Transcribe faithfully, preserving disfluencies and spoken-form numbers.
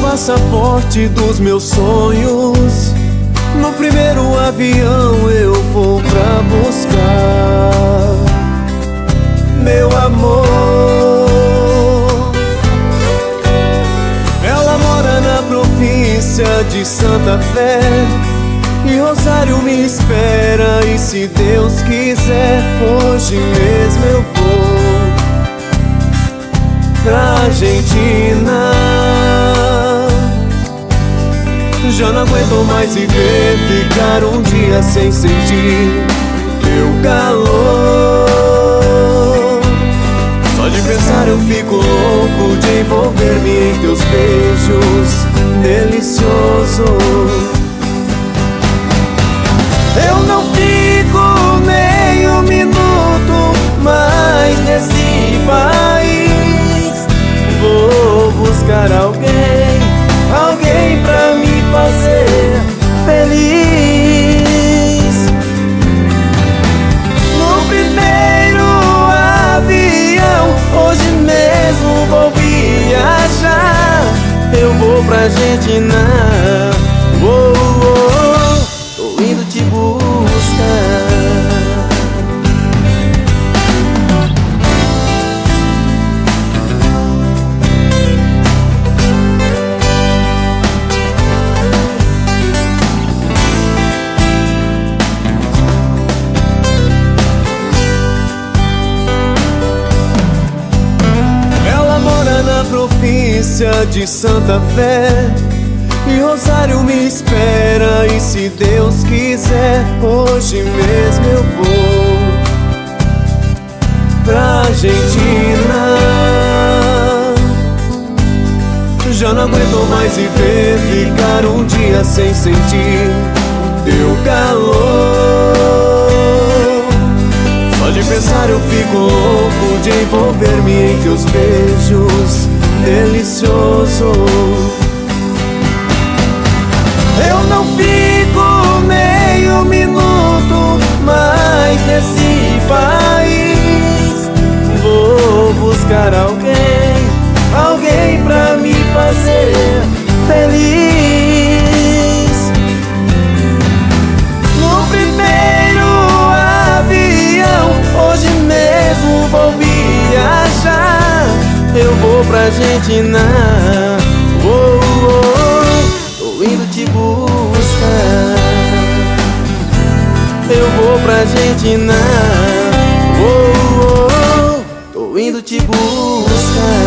passaporte dos meus sonhos. No primeiro avião eu vou pra buscar meu amor. Ela mora na província de Santa Fé e Rosário me espera. E se Deus quiser, hoje mesmo eu vou pra Argentina. Já não aguento mais viver, ficar um dia sem sentir teu calor. Só de pensar eu fico louco, de envolver-me em teus beijos deliciosos. Eu não fico nem um minuto mais nesse país. Vou buscar alguém, alguém pra me fazer feliz. No primeiro avião, hoje mesmo vou viajar. Eu vou pra Argentina. Oh, oh, tô indo te buscar. Província de Santa Fé e Rosário me espera. E se Deus quiser, hoje mesmo eu vou pra Argentina. Já não aguento mais viver, ficar um dia sem sentir teu calor. Só de pensar eu fico louco, de envolver-me em teus beijos delicioso. Eu não fico nem um minuto mais nesse país. Vou buscar alguém, alguém pra me fazer feliz. No primeiro avião, hoje mesmo vou viajar. Eu vou pra Argentina. Oh, oh, tô indo te buscar. Eu vou pra Argentina. Oh, oh, tô indo te buscar.